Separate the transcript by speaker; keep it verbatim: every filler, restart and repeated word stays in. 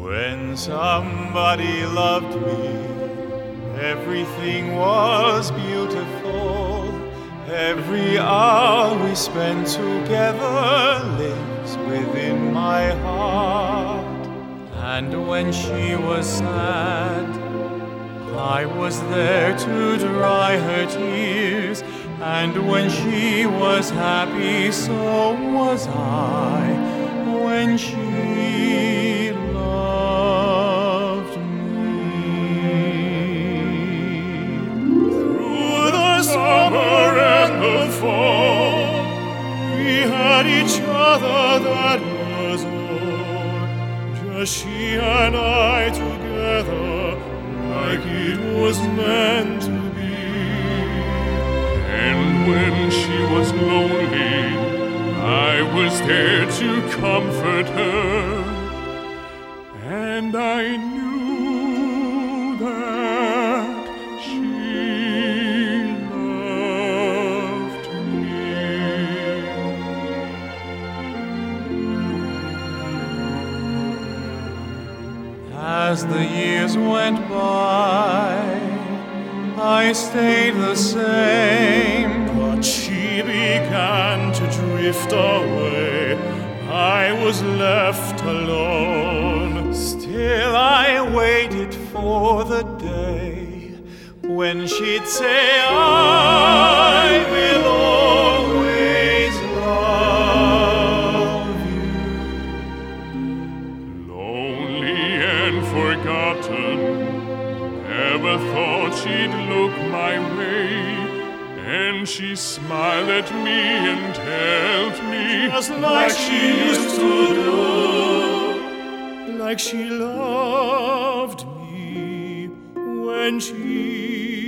Speaker 1: When somebody loved me, everything was beautiful. Every hour we spent together lives within my heart. And when she was sad, I was there to dry her tears. And when she was happy, so was I. When she loved me. Through the summer and the fall, we had each other, that was all. Just she and I together, like it was meant to be.
Speaker 2: And when she was lonely, I was there to comfort her. And I knew that she loved me.
Speaker 1: As the years went by, I stayed the same, but she began to drift away. I was left alone. Still I waited for the day when she'd say, I will always love you.
Speaker 2: Lonely and forgotten, never thought she'd look my way. And she smiled at me and held me
Speaker 1: just like she used to do, like she loved me when she